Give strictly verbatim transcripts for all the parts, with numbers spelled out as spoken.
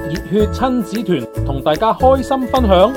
熱血親子團同大家開心分享。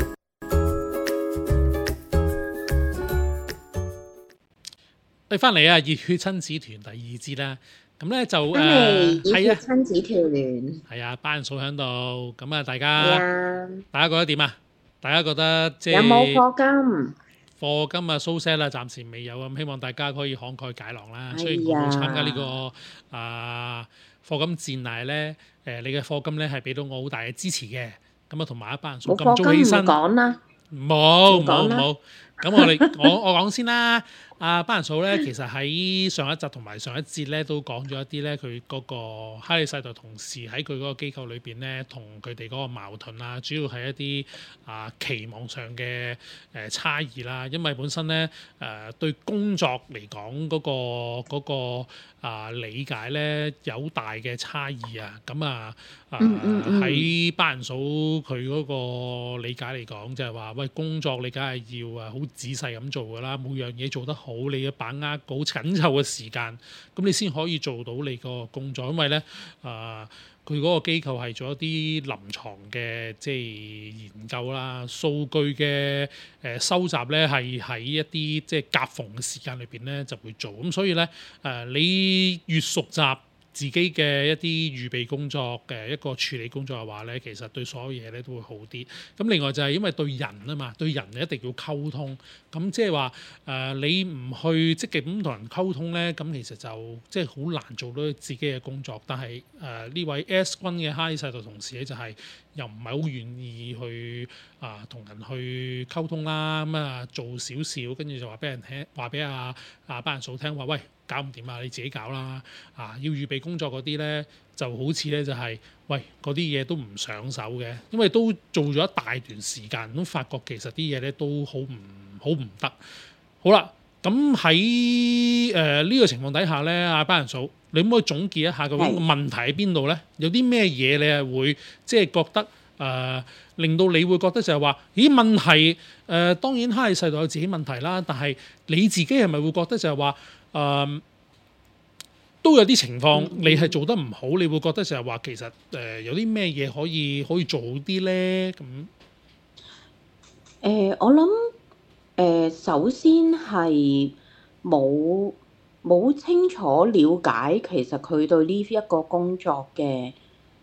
你翻嚟啊！熱血親子團第二節啦，咁咧就誒係係啊， 親子團係啊，班數喺度，咁啊，大係家啊， 大家覺得點啊？大家覺得即係有冇課金？ 課金啊，so sad 啦，暫時未有咁，希望大家可以慷慨解囊啦。 係啊雖然我冇參加呢個啊課金戰，但係咧誒，你嘅課金咧係俾到我好大嘅支持嘅。咁啊，同埋一班人數冇咁早課金唔起身， 講啦， 冇唔講啦冇冇。咁我哋我我講先啦。阿班人數咧，其實喺上一集同埋上一節咧都講咗一啲咧，佢嗰個哈利世代同事喺佢嗰個機構裏邊咧，同佢哋嗰個矛盾啊，主要係一啲啊期望上嘅誒差異啦。因為本身咧誒、呃、對工作嚟講嗰個嗰、個啊理解咧有大嘅差異啊。咁啊啊喺班人數佢嗰個理解嚟講，就係話喂，工作你梗係要啊好仔細咁做㗎啦，每樣嘢做得好。你要把握好緊湊嘅時間，咁你先可以做到你個工作。因為咧，誒、呃，佢嗰個機構係做一啲臨床嘅即係研究啦，數據嘅誒、呃、收集咧係喺一啲即係夾縫嘅時間裏邊咧就會做。咁所以咧，誒、呃，你越熟習自己嘅一啲預備工作嘅一個處理工作嘅話咧，其實對所有嘢咧都會好啲。咁另外就係因為對人啊嘛，對人你一定要溝通。咁即係話誒，你唔去積極咁同人溝通咧，咁其實就即係好難做到自己嘅工作。但係誒呢位 S 君嘅哈利世代同事咧，就係、是、又唔係好願意去啊同、呃、人去溝通啦。咁啊做少少，跟住就話俾人聽，話俾阿阿班人數聽話，喂，搞唔掂啊，你自己搞啦。啊，要預備工作嗰啲咧，就好似咧就係、是、喂嗰啲嘢都唔上手嘅，因為都做咗一大段時間，都發覺其實啲嘢咧都好唔好唔得。好啦，咁喺誒呢個情況底下咧，阿班人數，你可唔可以總結一下究竟個問題喺邊度咧？有啲咩嘢你係會即係覺得誒、呃、令到你會覺得就係話，咦問題誒、呃、當然哈利世代有自己問題啦，但係你自己係咪會覺得就係話誒都有啲情況你係做得唔好，你會覺得就係話其實誒、呃、有啲咩嘢可以可以做好啲咧？咁誒、 誒，我諗誒，首先係冇冇清楚了解其實佢對呢一個工作嘅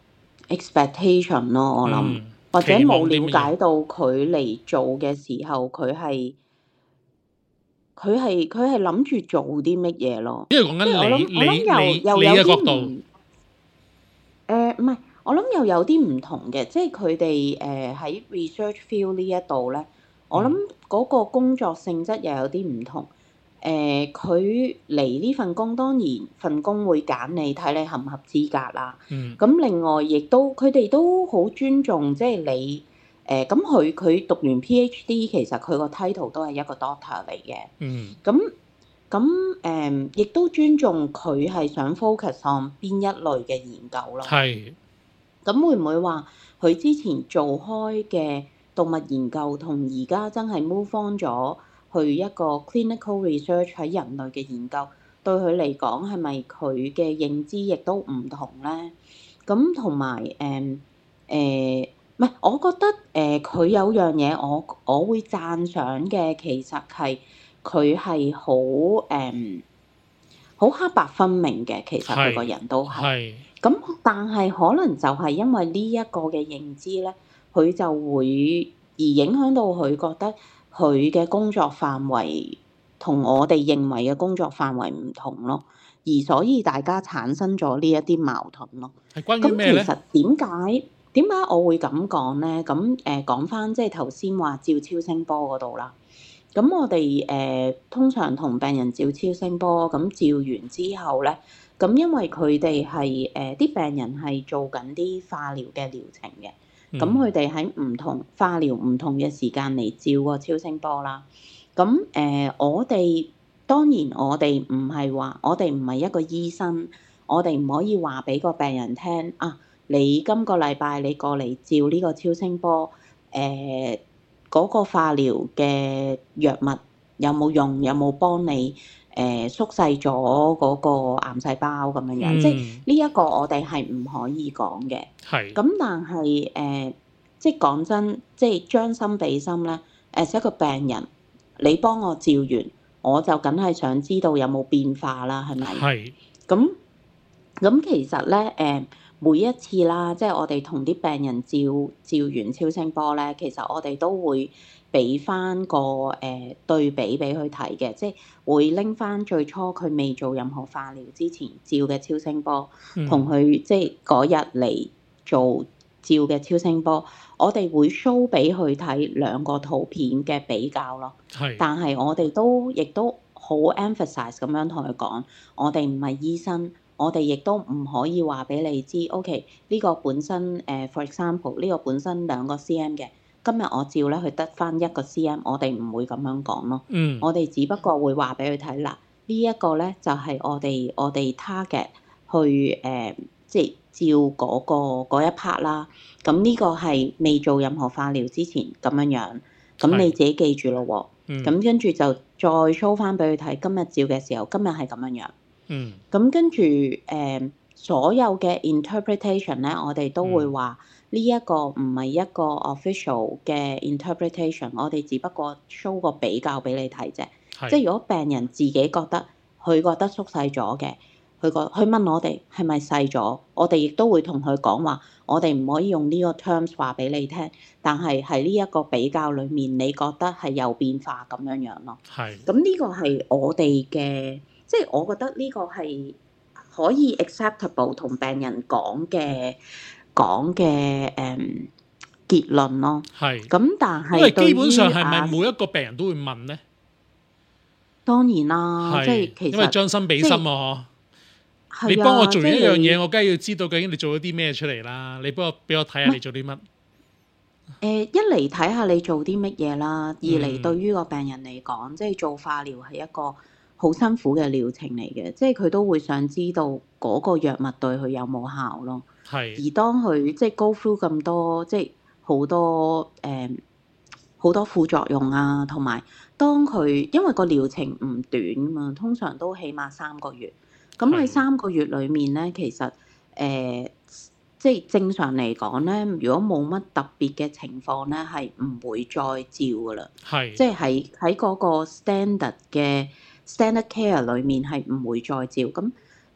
expectation 咯，我諗， 嗯或者期望冇啲乜嘢了解到佢嚟做嘅時候，佢係佢係佢係諗住做啲乜嘢咯？ 因為講即係我緊你諗，我諗你又你你又有啲嘅角度。 唔誒唔係，我諗又有啲唔同嘅，即係佢哋誒喺 research field 呢一度咧，我諗嗰個工作性質又有啲唔同。誒佢嚟呢份工，當然份工會揀你，睇你合唔合資格啦。 嗯咁另外亦都佢哋都好尊重，即係你誒咁佢佢讀完 PhD，其實佢個 title 都係一個 doctor 嚟嘅。 嗯咁咁誒，亦都尊重佢係想 focus on 邊一類嘅研究咯。 係咁會唔會話佢之前做開嘅動物研究同而家真係 move on 咗去一個 clinical research 喺人類嘅研究，對佢嚟講係咪佢嘅認知亦都唔同咧？咁同埋誒誒，唔係，我覺得誒佢、呃、有樣嘢我我會讚賞嘅，其實係佢係好誒好黑白分明嘅，其實佢個人都係。 係咁但係可能就係因為呢一個嘅認知咧，佢就會而影響到佢覺得佢嘅工作範圍同我哋認為嘅工作範圍唔同咯，而所以大家產生咗呢一啲矛盾咯。 係關於咁其咩咧？ 實點解點解我會咁講咧？咁誒講翻即係頭先話照超聲波嗰度啦。咁我哋誒、呃、通常同病人照超聲波，咁照完之後咧。咁因為佢哋係誒啲病人係做緊啲化療嘅療程嘅，咁佢哋喺唔同化療唔同嘅時間嚟照個超聲波啦。咁誒、呃、我哋當然我哋唔係話我哋唔係一個醫生，我哋唔可以話俾個病人聽啊，你今個禮拜你過嚟照呢個超聲波，誒、呃、嗰、嗰個化療嘅藥物有冇用，有冇幫你？誒、 誒縮細咗嗰個癌細胞咁樣樣， 嗯即係呢一個我哋係唔可以講嘅。 係咁但係誒、呃，即係講真，即係將心比心咧。誒，一個病人，你幫我照完，我就梗係想知道有冇變化啦，係咪？ 係咁咁其實咧，誒、呃、每一次啦，即係我哋同啲病人照照完超聲波咧，其實我哋都會俾翻個誒、呃、對比俾佢睇嘅，即係會拎翻最初佢未做任何化療之前照嘅超聲波，同佢、嗯、即係嗰日嚟做照嘅超聲波，我哋會 show 俾佢睇兩個圖片嘅比較咯。 係， 但係我哋都亦都好 emphasize 咁樣同佢講，我哋唔係醫生，我哋亦都唔可以話俾你知。OK，呢個本身誒、呃、for example 呢個本身兩個 cm 嘅，今日我照咧佢得翻一個 cm，我哋唔會咁樣講咯。 嗯， 我哋只不過會話俾佢睇，嗱，呢一個咧就係、是、我哋我哋 target 去誒、呃，即係照嗰、嗰個嗰一 part 啦。咁呢個係未做任何化療之前咁樣樣，咁你自己記住咯喎。咁跟住就再 show 翻俾佢睇，今日照嘅時候，今日係咁樣樣。 嗯。 咁跟住誒，所有嘅 interpretation 咧，我哋都會話呢一個唔係一個 official 嘅 interpretation，我哋只不過 show 個比較俾你睇啫。 是即係如果病人自己覺得佢覺得縮細咗嘅。佢個佢問我哋係咪細咗，我哋亦都會同佢講話，我哋唔可以用呢個 terms 話俾你聽，但係喺呢一個比較裡面，你覺得係有變化咁樣樣咯。係是。咁呢個係我哋嘅，即係我覺得呢個係可以 acceptable 同病人講嘅講嘅誒結論咯。係是。咁但係因為基本上係咪每一個病人都會問咧？ 當然啦， 是即係其實因為將心比心啊，你幫我做完一樣嘢，我梗係要知道究竟你做咗啲咩出嚟啦。你幫我俾我睇下你做啲乜？誒、 呃，一嚟睇下你做啲乜嘢啦，二嚟對於個病人嚟講，嗯、即係做化療係一個好辛苦嘅療程嚟嘅，即係佢都會想知道嗰個藥物對佢有冇效咯。係是。而當佢即係 go through 咁多，即係好多誒好、呃、多副作用啊，同埋當佢因為個療程唔短啊嘛，通常都起碼三個月。咁喺三個月裏面咧，其實誒、呃，即係正常嚟講咧，如果冇乜特別嘅情況咧，係唔會再照噶啦。係是，即係喺喺嗰個 standard 嘅 standard care 裏面係唔會再照。咁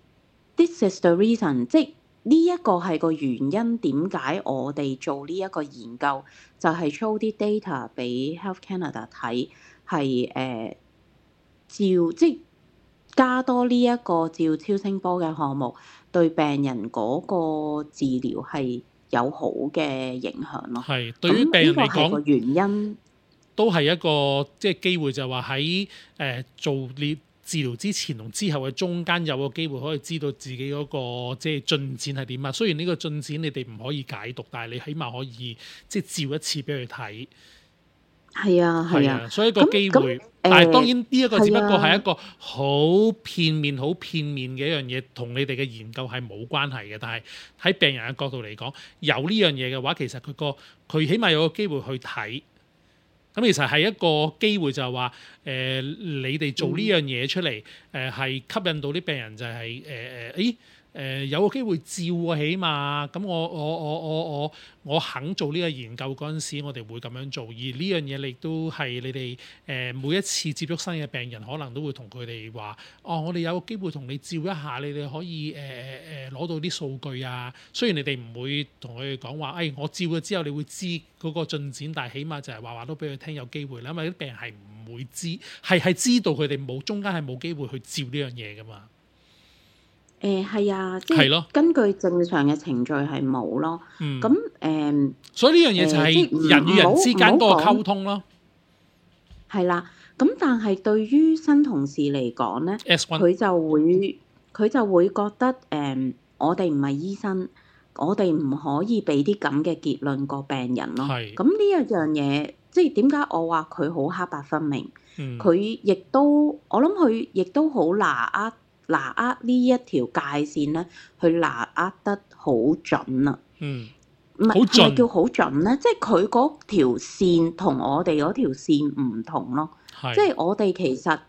this is the reason，即係呢一個係個原因，點解我哋做呢一個研究，就係、是、show 啲 data 俾 Health Canada 睇，係誒、呃、照即係。加多呢一個照超聲波嘅項目，對病人嗰個治療係有好嘅影響咯。係對於病人嚟講，個原因都係一個即係機會，就話喺誒做療治療之前同之後嘅中間有個機會可以知道自己嗰個即係進展係點啊。雖然呢個進展你哋唔可以解讀，但係你起碼可以即係照一次俾佢睇。 係啊，係啊， 所以個機會，但係當然呢一個只不過係一個好片面、好片面嘅一樣嘢，同你哋嘅研究係冇關係嘅。但係喺病人嘅角度嚟講，有呢樣嘢嘅話，其實佢個佢起碼有個機會去睇。咁其實係一個機會就係話，誒、呃、你哋做呢樣嘢出嚟，誒、呃、係吸引到啲病人就係誒誒，誒、呃呃、有個機會照啊，起碼咁我我我我我我肯做呢個研究嗰陣時，我哋會咁樣做。而呢樣嘢亦都係你哋誒、呃、每一次接觸新嘅病人，可能都會同佢哋話，哦，我哋有個機會同你照一下，你哋可以誒誒誒攞到啲數據啊。雖然你哋唔會同佢哋講話，誒、哎、我照咗之後你會知嗰個進展，但係起碼就係話話都俾佢聽有機會啦。因為啲病人係唔會知，係係知道佢哋冇中間係冇機會去照呢樣嘢㗎嘛。 誒係、呃、啊，即係根據正常嘅程序係冇咯。咁誒、嗯，呃、 所以呢樣嘢就係人與人之間嗰個溝通咯。 係啦，咁但係對於新同事嚟講咧，佢 S 一 就會佢就會覺得誒、呃，我哋唔係醫生，我哋唔可以俾啲咁嘅結論個病人咯。係。咁呢一樣嘢，即係點解我話佢好黑白分明？佢亦、嗯、都我諗佢亦都好拿握。拿握呢一條界線咧，佢拿握得好準啊！嗯，唔係係咪叫好準咧？即係佢嗰條線同我哋嗰條線唔同咯。係，即係我哋其實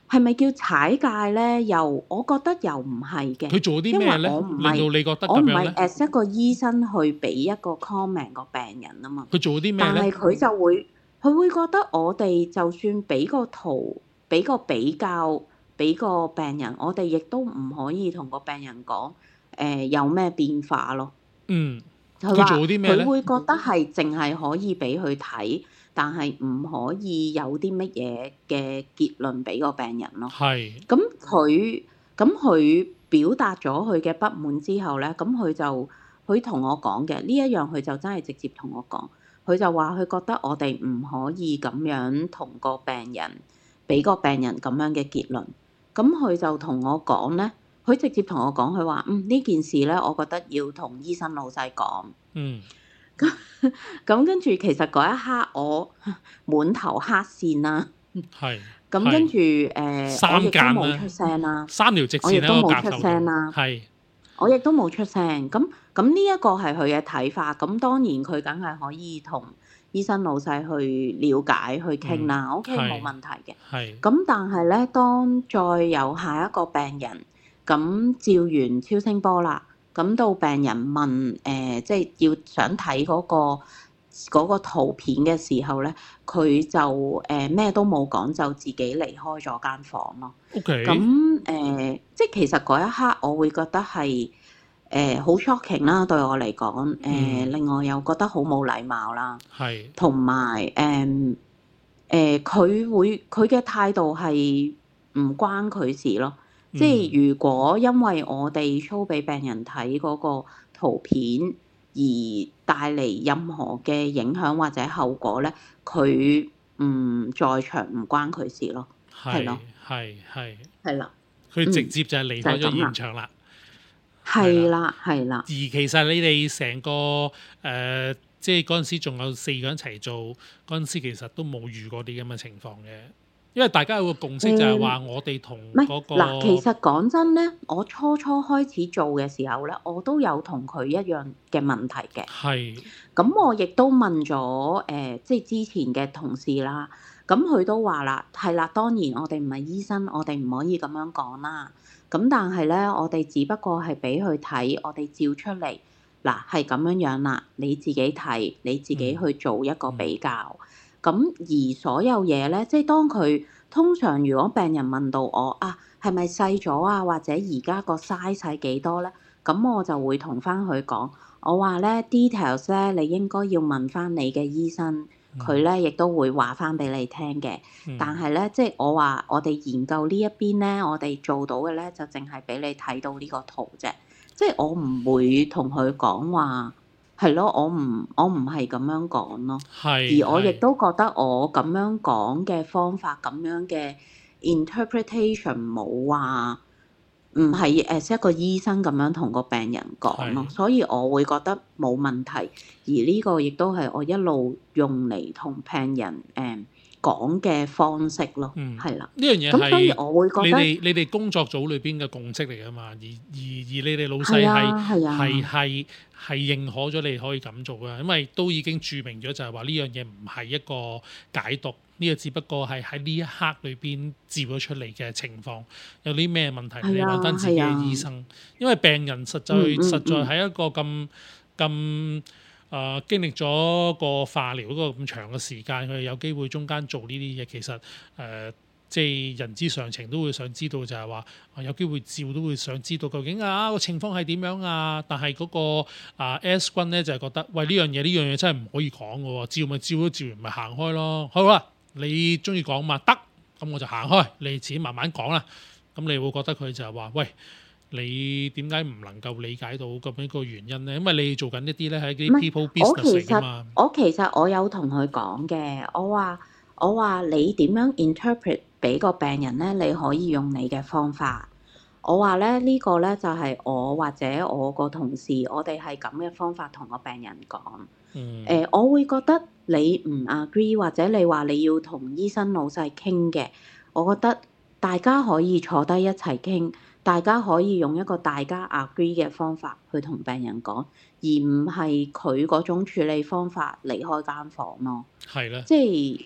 係咪叫踩界咧？又我覺得又唔係嘅， 佢做啲因為咩咧， 我唔令到係你覺得我唔係咁樣咧？ as 一個醫生去俾一個 comment 個病人啊嘛。 佢做啲咩但係咧？ 佢就會佢會覺得我哋就算俾個圖，俾個比較，俾個病人，我哋亦都唔可以同個病人講誒、呃、有咩變化咯。 嗯，佢做佢話佢啲咩咧？ 會覺得係淨係可以俾佢睇，但係唔可以有啲乜嘢嘅結論俾個病人咯。 係咁佢咁佢表達咗佢嘅不滿之後咧，咁佢就佢同我講嘅呢一樣，佢就真係直接同我講，佢就話佢覺得我哋唔可以咁樣同個病人俾個病人咁樣嘅結論。咁佢就同我講咧，佢直接同我講，佢話嗯呢件事咧，我覺得要同醫生老細講。 嗯咁跟住其實嗰一刻我滿頭黑線啦。 係咁跟住係誒，我三亦都間啦， 冇出聲啦， 三條直我亦線喺個都冇出夾頭度， 聲啦， 係我亦都冇出聲。咁咁呢一個係佢嘅睇法，咁當然佢梗係可以同醫生老細去了解去傾啦。 嗯 OK 冇係問題嘅。 係咁但係咧，當再有下一個病人咁照完超聲波啦，咁到病人問誒、呃，即係要想睇嗰、個嗰個圖片嘅時候咧，佢就誒咩、呃、都冇講，就自己離開咗間房咯。 OK 咁誒、呃，即係其實嗰一刻我會覺得係誒好 shocking 啦，對我嚟講，誒、呃嗯另外又覺得好冇禮貌啦， 係同埋誒誒佢會佢嘅態度係唔關佢事咯。 嗯即係如果因為我哋 show 俾病人睇嗰個圖片而帶嚟任何嘅影響或者後果咧，佢唔在場唔關佢事咯，係係咯， 係係， 係啦， 佢直嗯， 接就係離開咗就係咁啦， 現場啦，係係啦。 啦，係啦， 而其實你哋成個誒、呃即係嗰陣時仲有四個人一齊做，嗰陣時其實都冇遇過啲咁嘅情況嘅，因為大家有個共識就係誒話我哋同唔係嗰嗱，其個實講真咧，我初初開始做嘅時候咧，我都有同佢一樣嘅問題嘅。 係咁我亦都問咗誒、呃即係之前嘅同事啦。咁佢都話啦，係啦，當然我哋唔係醫生，我哋唔可以咁樣講啦。咁但係咧，我哋只不過係俾佢睇，我哋照出嚟，嗱係咁樣樣啦，你自己睇，你自己嗯去做一個嗯比較。咁而所有嘢咧，即係當佢通常如果病人問到我啊，係咪細咗啊，或者而家個 size 係幾多咧？咁我就會同翻佢講，我話咧 details 咧，你應該要問翻你嘅醫生，佢嗯咧亦都會話翻俾你聽嘅。但嗯係咧，即係我話我哋研究呢一邊咧，我哋做到嘅咧就淨係俾你睇到呢個圖啫。即係我唔會同佢講話係咯，我唔我唔係咁樣講咯。 係而我亦係都覺得我咁樣講嘅方法，咁樣嘅 interpretation 冇話唔係 as 一個醫生咁樣同個病人講咯， 係所以我會覺得冇問題。而呢個亦都係我一路用嚟同病人誒講嘅方式咯， 嗯係啦。 呢樣嘢咁所以係我會覺得你哋你哋工作組裏邊嘅共識嚟噶嘛，而而而你哋老細係係啊係啊係係係認可咗你可以咁做嘅，因為都已經注明咗就係話呢樣嘢唔係一個解讀，呢、個只不過係喺呢一刻裏邊照咗出嚟嘅情況，有啲咩問題你係啊揾翻自己係啊嘅醫生，因為病人實在、 嗯嗯實在嗯喺一個咁咁。誒、呃、經歷咗個化療嗰個咁長嘅時間，佢哋有機會中間做呢啲嘢，其實誒、呃、即係人之常情都會想知道就係話，啊有機會照都會想知道究竟啊個情況係點樣啊？但係嗰、個啊 S 君咧就係、覺得，喂呢樣嘢呢樣嘢真係唔可以講嘅喎，照咪照都照完咪行開咯。好啦，你中意講嘛得，咁我就行開，你自己慢慢講啦。咁你會覺得佢就係話，喂。你點解唔能夠理解到咁樣個原因咧？因為你做緊一啲咧係啲唔係 people 我 business 其實嚟㗎嘛。 我其實我有同佢講嘅，我話我話你點樣 interpret 俾個病人咧？你可以用你嘅方法。我話咧呢個咧就係我或者我個同事，我哋係咁嘅方法同個病人講。 嗯。 誒、我會覺得你唔 agree 或者你話你要同醫生老細傾嘅，我覺得大家可以坐低一齊傾。大家可以用一個大家 agree 嘅方法去同病人講，而唔係佢嗰種處理方法離開間房咯。 係啦。 即係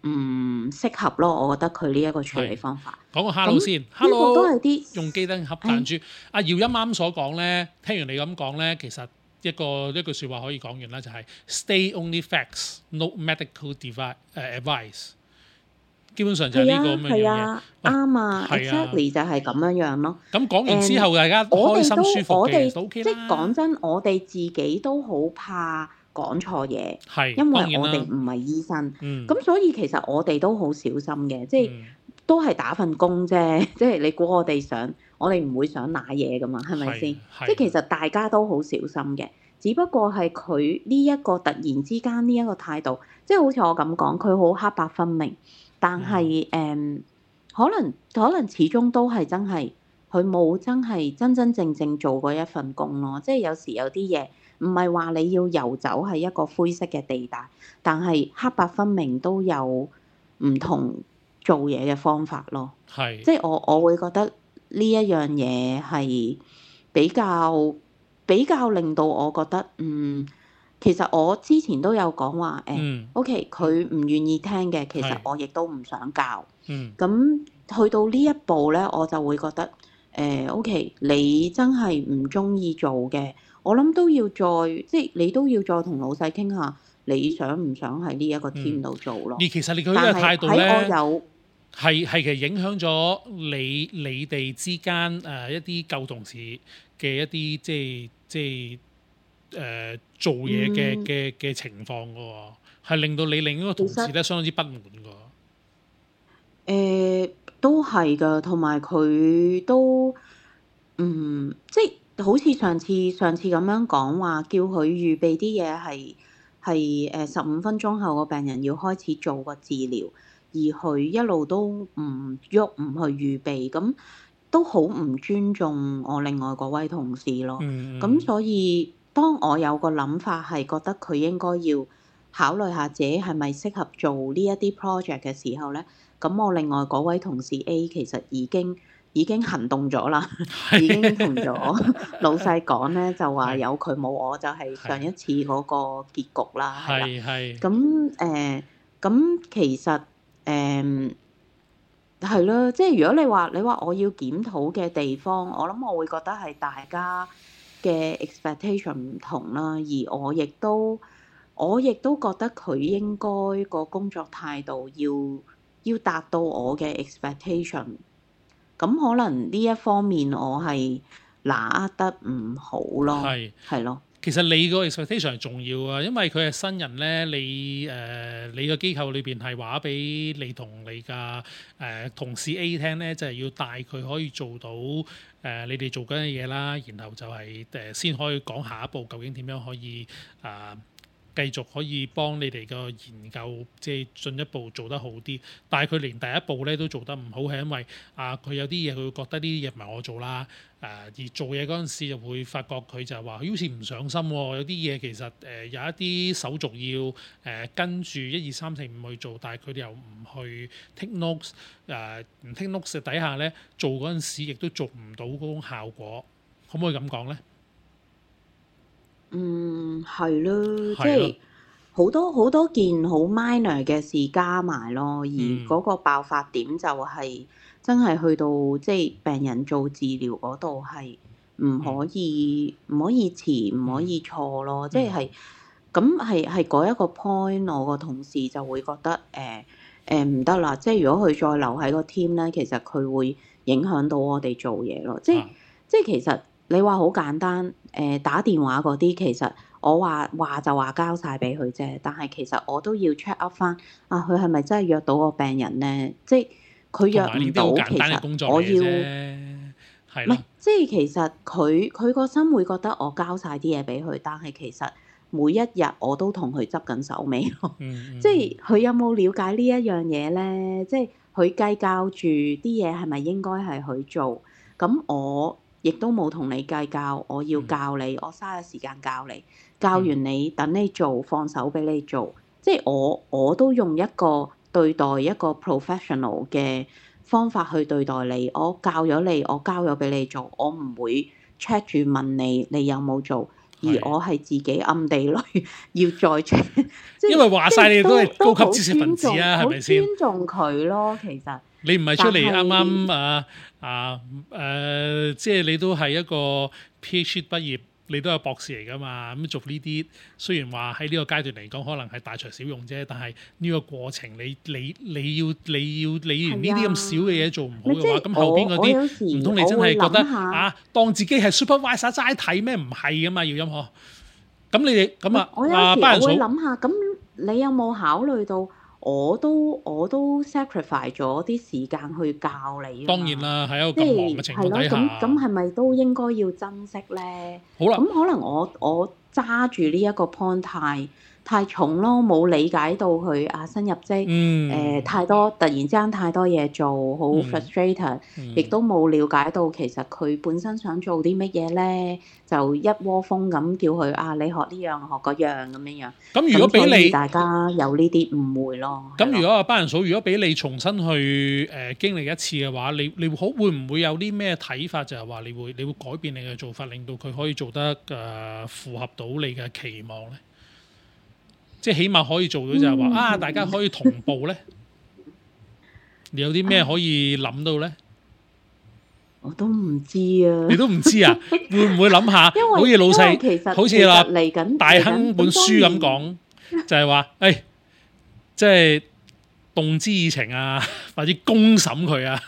唔適合咯。我覺得佢呢一個處理係方法。 講個 hello 先呢個都 ，hello 係啲用機燈盒彈珠。阿耀音啱所講咧，聽完你咁講咧，其實一個一句説話可以講完啦，就係 stay only facts, no medical device 誒 advice。基本上就係呢個咁樣係樣嘢。 啊，啱啊係啊 ，exactly 就係咁樣樣咯。 咁講完之後，大家開心我哋都舒服嘅， 我哋就 OK 即啦。 係講真，我哋自己都好怕講錯嘢， 係， 因當然啦為我哋唔係醫生， 嗯， 咁所以其實我哋都好小心嘅，即係嗯都係打份工啫。即係你估我哋想，我哋唔會想揦嘢噶嘛，係咪先？ 係即係其實大家都好小心嘅，只不過係佢呢一個突然之間呢一個態度，即係好似我咁講，佢好黑白分明，但係誒、嗯可能可能始終都係真係佢冇真係真真正正做過一份工咯。即係有時有啲嘢唔係話你要遊走係一個灰色嘅地帶，但係黑白分明都有唔同做嘢嘅方法咯。 係， 即係我我會覺得呢一樣嘢係比較比較令到我覺得嗯，其實我之前都有講話誒嗯 ，OK 佢唔願意聽嘅，其實係我亦都唔想教。 嗯咁去到呢一步咧，我就會覺得誒、呃、OK，你真係唔中意做嘅，我諗都要再即係你都要再同老細傾下，你想唔想喺呢一個 team 度做咯？ 而其實你佢呢個但係態度喺我咧， 有係係其實影響咗你你哋之間誒、呃、一啲舊同事嘅一啲即係即係誒、呃、做嘢嘅嗯嘅嘅情況嘅喎，係令到你另一個同事咧相當之不滿嘅。 誒、呃都係㗎，同埋佢都嗯，即係好似上次上次咁樣講話，叫佢預備啲嘢係係誒十五分鐘後個病人要開始做個治療，而佢一路都唔喐唔去預備，咁都好唔尊重我另外嗰位同事咯。 嗯咁、所以當我有個諗法係覺得佢應該要考慮下自己係咪適合做呢一啲 project 嘅時候咧，咁我另外嗰位同事 A 其實已經已經行動咗啦，已經同咗老細講咧，就話係有佢冇我就係上一次嗰個結局啦，係啦。 係係咁誒，咁、其實誒係咯，即係如果你話你話我要檢討嘅地方，我諗我會覺得係大家嘅 expectation 唔同啦，而我亦都我亦都覺得佢應該個工作態度要要達到我嘅 expectation。咁可能呢一方面我係拿握得唔好咯， 係。 係咯， 其實你個 expectation 係重要啊，因為佢係新人咧，你誒、呃、你個機構裏邊係話俾你同你嘅誒、呃、同事 A 聽咧，就係、是、要帶佢可以做到誒、呃、你哋做緊嘅嘢啦，然後就係、是、誒、呃、先可以講下一步究竟點樣可以啊。呃繼續可以幫你哋個研究，即係進一步做得好啲。但係佢連第一步咧都做得唔好，係因為啊，佢有啲嘢佢會覺得呢啲嘢唔係我做啦。誒、呃、而做嘢嗰陣時就會發覺佢就係話，好似唔上心喎、哦。有啲嘢其實誒、呃、有一啲手續要誒、呃、跟住一二三四五去做，但係佢哋又唔去 take notes 誒、呃、唔 take notes 底下咧做嗰陣時，亦都做唔到嗰種效果。可唔可以咁講咧？ 嗯，係咯，即係咯係好多好多件好 minor 嘅事加埋咯，而嗯嗰個爆發點就係真係去到即係病人做治療嗰度係唔可以唔、可以遲唔可以錯咯，即係係咁係係嗰一個 point，我個同事就會覺得誒誒唔得啦，即係如果佢再留喺個 team 咧，其實佢會影響到我哋做嘢咯，即係、 啊即係其實你話好簡單。誒、呃、打電話嗰啲其實我話話就話交晒俾佢啫，但係其實我都要 check up 翻啊，佢係咪真係約到個病人咧？即係佢約唔到，其實我要係唔係即係其實佢佢個心會覺得我交晒啲嘢俾佢，但係其實每一日我都同佢執緊手尾咯。 嗯嗯、 即係佢有冇了解呢一樣嘢咧？即係佢計較住啲嘢係咪應該係佢做？咁我亦都冇同你計較，我要教你，我嘥咗時間教你，教完你等你做，放手俾你做，即係我我都用一個對待一個 professional 嘅方法去對待你，我教咗你，我交咗俾你做，我唔會 check 住問你你有冇做，而而我係自己暗地裏要再 check，即係因為話晒你都係高級知識分子啊，係咪先？ 好尊重佢咯，其實你唔係出嚟啱啱啊啊誒，即係你都係一個 PhD 畢業。你都有博士嚟㗎嘛？咁做呢啲雖然話喺呢個階段嚟講，可能係大材小用啫，但係呢個過程你你你要你要你連呢啲咁少嘅嘢做唔好嘅話，咁、啊、後邊嗰啲唔通你真係覺得啊，當自己係 supervisor 齋睇咩？唔係㗎嘛，要音呵。咁你哋咁啊， 我有時我會諗下，咁你有冇考慮到？我都我都 sacrifice 咗啲時間去教你。當然啦，喺一個咁忙嘅情況底下， 咁咁係咪都應該要珍惜咧？ 好啦， 咁可能我我揸住呢一個 point 太太重咯，冇理解到佢啊新入職，誒、 嗯呃、太多突然之間太多嘢做，好 frustrated，亦、嗯、都冇了解到其實佢本身想做啲乜嘢咧，就一窩蜂咁叫佢啊，你學呢樣學嗰樣咁樣樣。 咁如果俾你大家有呢啲誤會咯。 咁如果阿班人嫂，如果俾你重新去誒、呃、經歷一次嘅話，你你好會唔會有啲咩睇法？就係話你會你會改變你嘅做法，令到佢可以做得誒、呃、符合到你嘅期望咧？即係起碼可以做到就係話、嗯、啊，大家可以同步咧。你有啲咩可以諗到咧？ 我都唔知啊。 你都唔知啊？會唔會諗下？好似老細， 其實好似話嚟緊大亨本書咁講，就係話誒，即係動之以情啊，或者公審佢啊。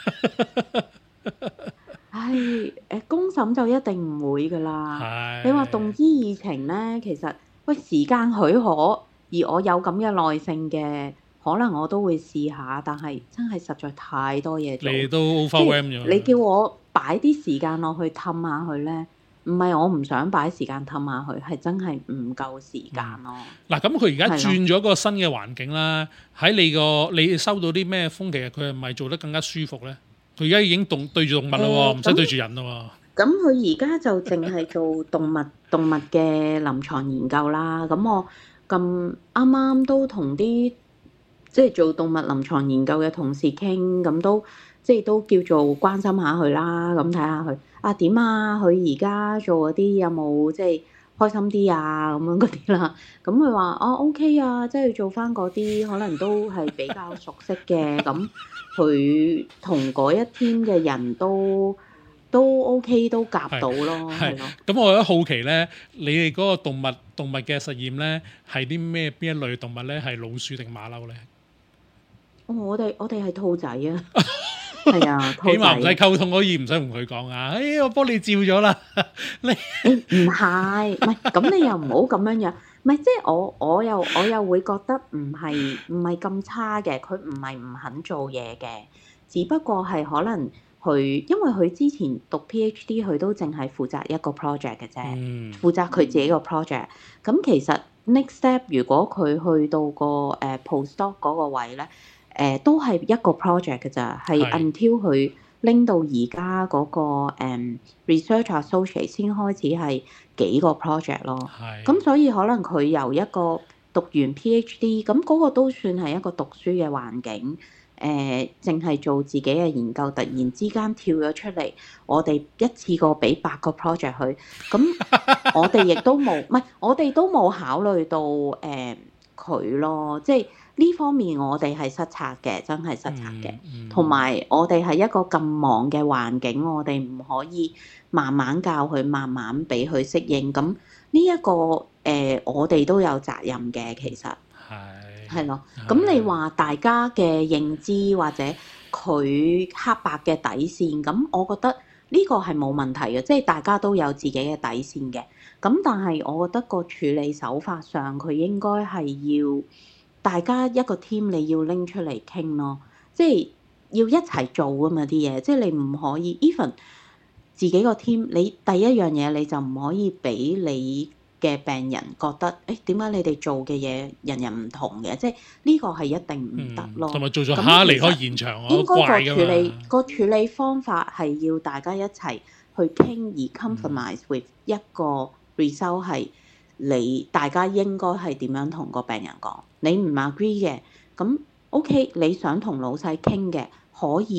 唉，誒公審就一定唔會㗎啦。你話動之以情咧，其實喂時間許可。而我有咁嘅耐性嘅，可能我都會試下，但係真係實在太多嘢做。 你都 overwhelm 咗。 你叫我擺啲時間落去氹下佢咧，唔係我唔想擺時間氹下佢，係真係唔夠時間咯。 嗱、嗯，咁佢而家轉咗個新嘅環境啦，喺你個你收到啲咩風其實佢係咪做得更加舒服咧？佢而家已經動對住動物啦喎，唔使、呃、對住人啦喎。咁佢而家就淨係做動物動物嘅臨床研究啦。咁我。咁啱啱都同啲即係做動物臨床研究嘅同事傾，咁都即係都叫做關心下佢啦，咁睇下佢啊點啊，佢而家做嗰啲有冇即係開心啲啊咁樣嗰啲啦。咁佢話哦 OK 啊，即係做翻嗰啲可能都係比較熟悉嘅，咁佢同嗰一 team 嘅人都。都 OK， 都夾到咯，係咯。 咁我覺得好奇咧，你哋嗰個動物動物嘅實驗咧，係啲咩邊一類動物咧？係老鼠定馬騮咧？ 哦，我哋我哋係兔仔啊，係啊，兔仔。 起碼唔使溝通，可以唔使同佢講啊。哎，我幫你照咗啦。你唔係，唔係咁你又唔好咁樣樣。唔係即係我我又我又會覺得唔係唔係咁差嘅。佢唔係唔肯做嘢嘅，只不過係可能。佢因為佢之前讀 PhD，佢都淨係負責一個 project 嘅啫，嗯、負責佢自己個 project。咁其實 next step 如果佢去到個誒 postdoc 嗰個位咧，誒、呃、都係一個 project 嘅咋，係 until 佢拎到而家嗰個誒、um, research associate 先開始係幾個 project 咯。咁所以可能佢由一個讀完 PhD，咁嗰個都算係一個讀書嘅環境。誒，淨係、呃、做自己嘅研究，突然之間跳咗出嚟，我哋一次過俾八個 project 佢，咁我哋亦都冇，唔係我哋都冇考慮到誒佢、呃、咯，即係呢方面我哋係失策嘅，真係失策嘅，同埋、嗯嗯、我哋係一個咁忙嘅環境，我哋唔可以慢慢教佢，慢慢俾佢適應，咁呢一個誒、呃，我哋都有責任嘅，其實係。係咯，咁你話大家嘅認知或者佢黑白嘅底線，咁我覺得呢個係冇問題嘅，即係大家都有自己嘅底線嘅。咁但係我覺得個處理手法上，佢應該係要大家一個 team 你要拎出嚟傾咯，即係要一齊做啊嘛啲嘢，即係你唔可以 even 自己個 team，你第一樣嘢你就唔可以俾你嘅病人覺得，誒點解你哋做嘅嘢人人唔同嘅？即係呢個係一定唔得咯。同埋、嗯、做咗下離開現場，我應該個處理個處理方法係要大家一齊去傾，而 compromise with 一個 result 係你大家應該係點樣同個病人講？你唔 agree 嘅，咁 OK，你想同老細傾嘅可以，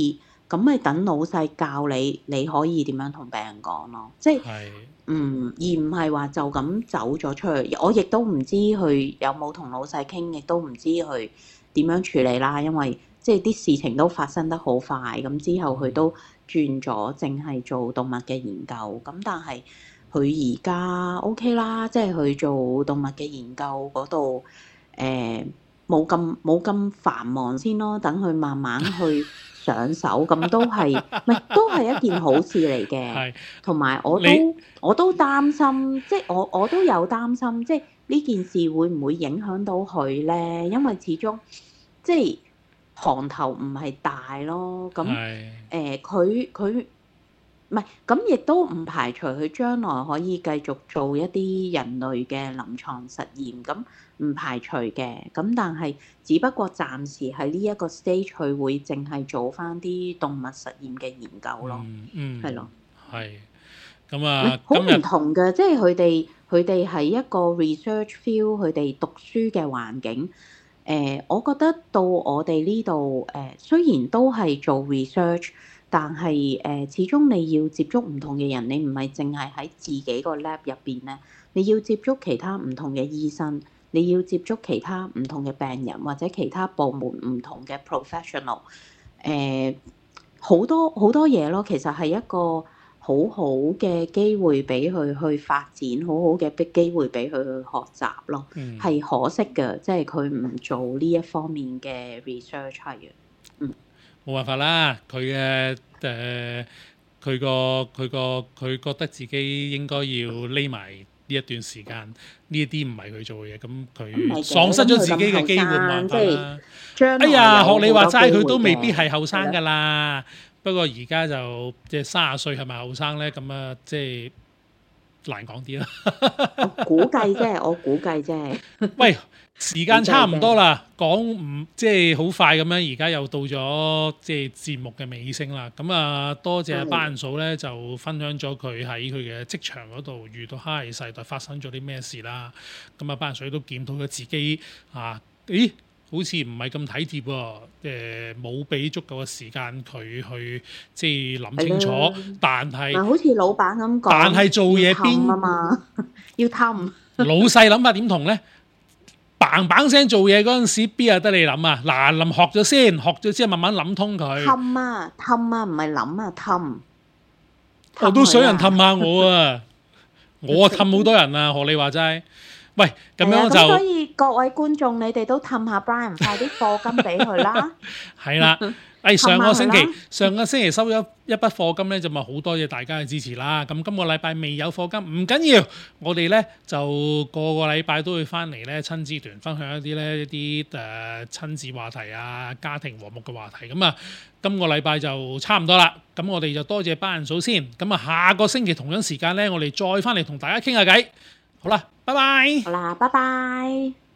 咁咪等老細教你，你可以點樣同病人講咯。即係係嗯，而唔係話就咁走咗出去。我亦都唔知佢有冇同老細傾，亦都唔知佢點樣處理啦。因為即係啲事情都發生得好快，咁之後佢都轉咗，淨係做動物嘅研究。咁但係佢而家 OK 啦，即係佢做動物嘅研究嗰度，誒冇咁冇咁繁忙先咯。等佢慢慢去上手，咁都係唔係都係一件好事嚟嘅。 係同埋我都你我都擔心，即係我我都有擔心，即係呢件事會唔會影響到佢咧？因為始終即係行頭唔係大咯，咁係誒佢佢唔係咁，亦都唔排除佢將來可以繼續做一啲人類嘅臨床實驗，咁唔排除嘅。咁但係只不過暫時喺呢一個 stage，佢會淨係做翻啲動物實驗嘅研究咯， 嗯嗯係咯。 係咁唔啊， 係好唔今日同嘅，即係佢哋佢哋係一個 research field，佢哋讀書嘅環境。誒、我覺得到我哋呢度誒，雖然都係做 research，但係誒、始終你要接觸唔同嘅人，你唔係淨係喺自己個 lab 入邊咧，你要接觸其他唔同嘅醫生，你要接觸其他唔同嘅病人或者其他部門唔同嘅 professional，誒、好多好多嘢咯。其實係一個好好嘅機會俾佢去發展，好好嘅逼機會俾佢去學習咯。 嗯係可惜嘅，即係佢唔做呢一方面嘅 research 係嘅。 冇辦法啦，佢嘅誒佢個佢個佢覺得自己應該要匿埋呢一段時間，呢一啲唔係佢做嘅嘢，咁佢唔係嘅喪失咗自己嘅機會，冇辦法咁佢咁後生啦。 將來哎呀， 有學你話齋， 好多機會佢都未必嘅係後生係㗎啦。不過而家就即係三十歲係咪後生咧？咁啊，即係難講啲啦。 我估計啫，我估計啫。 喂，時間差唔多啦，講唔即係好快咁樣，而家又到咗即係節目嘅尾聲啦。咁啊，多謝係班嫂咧，就分享咗佢喺佢嘅職場嗰度遇到哈利世代發生咗啲咩事啦。咁啊，班嫂都檢討咗自己啊，咦？好似唔係咁體貼喎，誒冇俾足夠嘅時間佢去即係諗清楚係啦， 但係嗱，好似老闆咁講， 但係做嘢要邊氹啊嘛，要氹。 老細諗法點同咧？嘭嘭聲做嘢嗰陣時，邊有得你諗啊？嗱，臨學咗先，學咗之後慢慢諗通佢。 氹啊氹啊，唔係諗啊氹。 我都想人氹氹下我啊！我啊氹好多人啊，學你話齋。喂，咁樣佢啦。係啊咁所就以各位觀眾，你哋都氹下 Brian，快啲課金俾佢啦。 係啦。誒上個星期氹下佢啦上個星期收咗一筆課金咧，就咪好多謝大家嘅支持啦。咁今個禮拜未有課金唔緊要，我哋咧就個個禮拜都會翻嚟咧親子團分享一啲咧一啲誒親子話題啊、家庭和睦嘅話題。咁啊，今個禮拜就差唔多啦。咁我哋就多謝班人數先。咁啊，下個星期同樣時間咧，我哋再翻嚟同大家傾下偈。好啦，拜拜。 好啦，拜拜。